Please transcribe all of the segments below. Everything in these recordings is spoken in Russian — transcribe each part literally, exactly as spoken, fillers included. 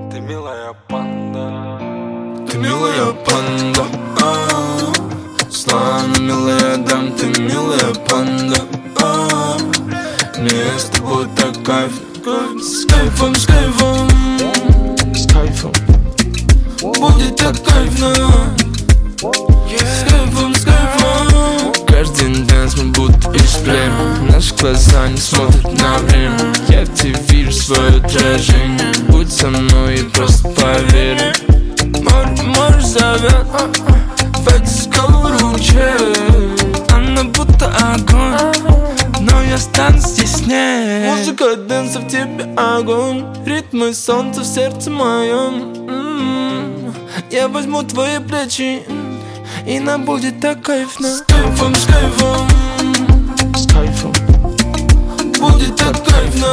Ты милая панда, ты милая панда, а-а-а. Славно милая дам, ты милая панда, а-а-а. Мне с тобой так кайф, с кайфом, с кайфом, с кайфом. Будет так кайфно, с кайфом, с кайфом. Каждый день мы будто из племя, наши глаза не смотрят на время. Я в тебе вижу свое отражение. Будь со мной и просто поверь. Море, море зовет в эти скалы ручей. Она будто огонь, но я стану здесь с ней. Музыка дэнса в тебе огонь, ритмы солнца в сердце моем. М-м-м. Я возьму твои плечи, и нам будет так кайфно. С кайфом, с кайфом, с кайфом. Будет так кайфно.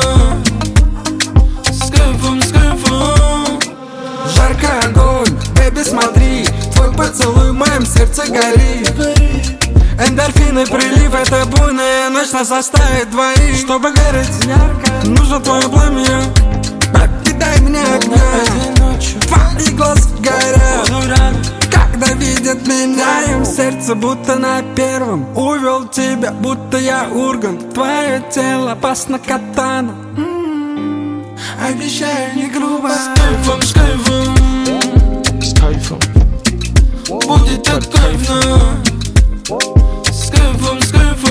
С кайфом, с кайфом. Жаркий огонь, бэби, смотри, твой поцелуй в моем сердце горит. Эндорфины прилив, это буйная ночь нас заставит двоих. Чтобы гореть ярко, нужно твое пламя. Бэби, дай мне огня. Твои глаза горят, когда видят меня. В моем сердце будто на первом. Увел тебя, будто я Ургант. Твое тело опасно катана. М-м-м. Обещаю не грубо. С кайфом, с кайфом, с кайфом. Будет так кайфно. С кайфом, с кайфом.